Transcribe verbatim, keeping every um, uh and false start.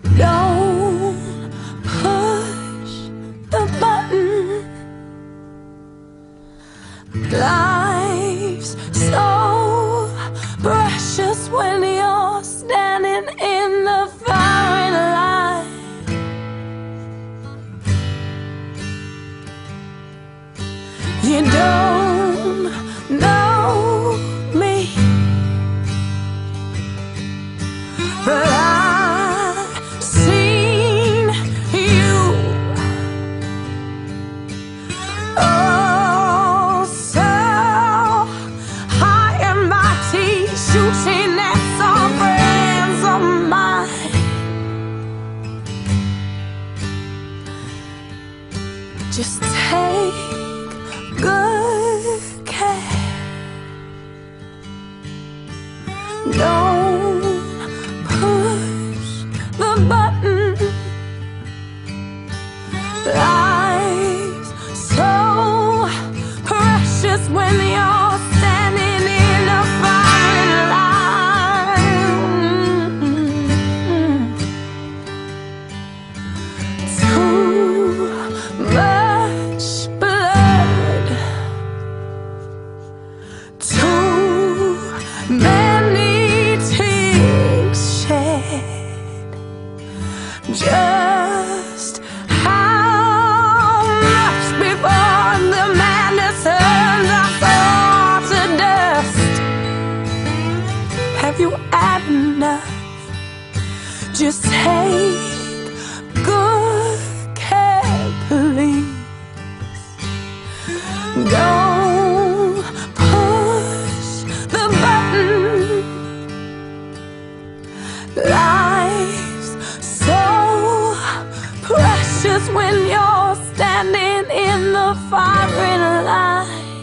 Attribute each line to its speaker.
Speaker 1: Don't push the button. Life's so precious when you're standing in the firing line. You don't know me, but I've seen you. Oh, so high and mighty, shooting at some friends of mine. Just take good care. Don't push the button. Life's so precious when you're standing in a firing line. Too much blood, too many tears shed. Just how much before the madness turns us all to dust? Have you had enough? Just take good care, please. Don't push the button. Life's so precious when you're standing in the firing line.